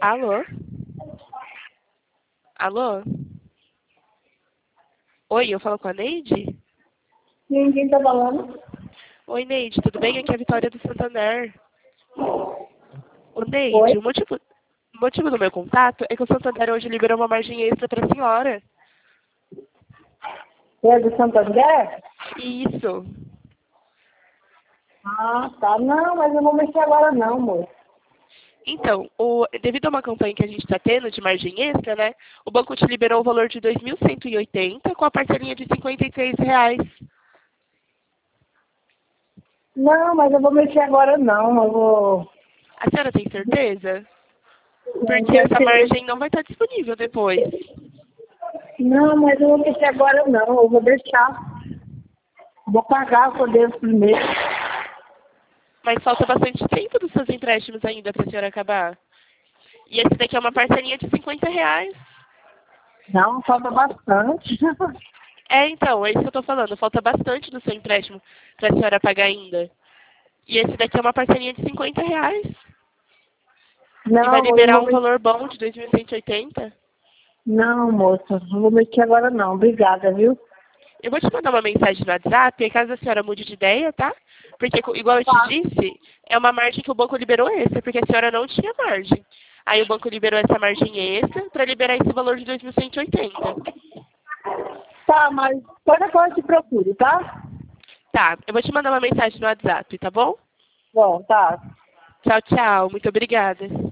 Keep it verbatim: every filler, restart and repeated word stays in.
Alô? Alô? Oi, eu falo com a Neide? Ninguém tá falando? Oi, Neide, tudo bem? Aqui é a Vitória do Santander. Ô, Oi? Neide, o motivo, o motivo do meu contato é que o Santander hoje liberou uma margem extra para a senhora. É do Santander? Isso. Ah, tá. Não, mas eu não mexi agora não, moço. Então, o- devido a uma campanha que a gente está tendo de margem extra, né? O banco te liberou o valor de dois mil cento e oitenta com a parcelinha de cinquenta e três reais. Não, mas eu vou mexer agora não. Eu vou... A senhora tem certeza? Porque eu essa sei- margem não vai estar disponível depois. Não, mas eu vou mexer agora não. Eu vou deixar. Vou pagar por dentro primeiro. Mas falta bastante tempo dos seus empréstimos ainda para a senhora acabar. E esse daqui é uma parcelinha de cinquenta reais. Não, falta bastante. É, então, é isso que eu estou falando. Falta bastante do seu empréstimo para a senhora pagar ainda. E esse daqui é uma parcelinha de cinquenta reais. E vai Não, eu liberar vou um mexer. valor bom de dois mil cento e oitenta. Não, moça, não vou mexer agora não. Obrigada, viu? Eu vou te mandar uma mensagem no WhatsApp, caso a senhora mude de ideia, tá? Porque, co- igual eu te Tá. disse, é uma margem que o banco liberou extra, porque a senhora não tinha margem. Aí o banco liberou essa margem extra para liberar esse valor de dois mil cento e oitenta. Tá, mas qualquer coisa eu te procuro, tá? Tá, eu vou te mandar uma mensagem no WhatsApp, tá bom? Bom, tá. Tchau, tchau. Muito obrigada.